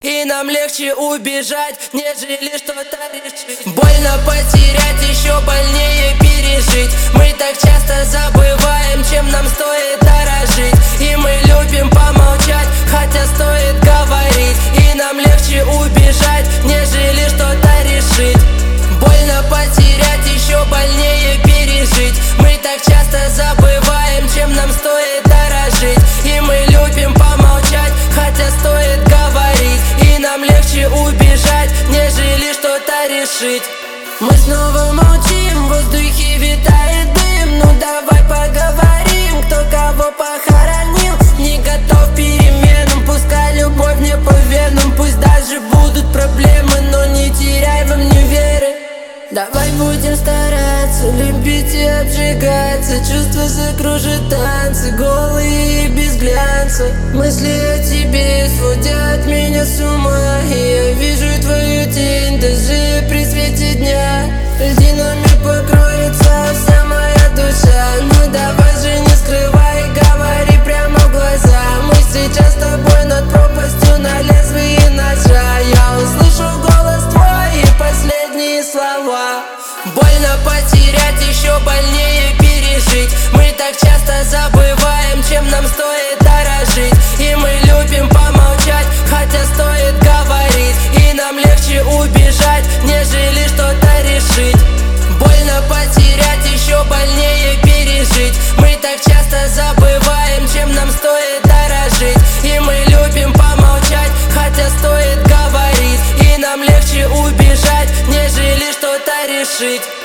И нам легче убежать, нежели что-то решить. Больно потерять, еще больнее пережить. Мы так часто забываем, чем нам стоит дорожить. И мы любим помолчать, хотя стоит говорить. И нам легче убежать, нежели что-то решить. Больно потерять, еще больнее пережить. Мы так часто забываем, чем нам стоит дорожить. И мы любим помолчать, хотя стоит говорить. И нам легче убежать, нежели что-то решить. Мы снова молчим, в воздухе витает дым. Ну давай поговорим, кто кого похоронил. Не готов к переменам, пускай любовь не по венам. Пусть даже будут проблемы, но не теряй во мне веры. Давай будем стараться, любить и обжигаться. Чувства закружат танцы, голые и без глянца. Мысли о тебе сводят меня с ума. И я вижу твою тень даже при свете дня. Льдинами покроется вся моя душа. Ну давай же не скрывай, говори прямо в глаза. Мы сейчас с тобой над пропастью на лезвии ножа. Я услышу голос твой и последние слова. Больно потерять, еще больнее пережить. Мы так часто забываем, чем нам стоит дорожить. И мы любим помолчать, хотя стоит говорить. И нам легче убежать, нежели что-то решить. Больно потерять, еще больнее пережить. Мы так часто забываем, чем нам стоит дорожить. И мы любим помолчать, хотя стоит говорить. И нам легче убежать, нежели что-то решить.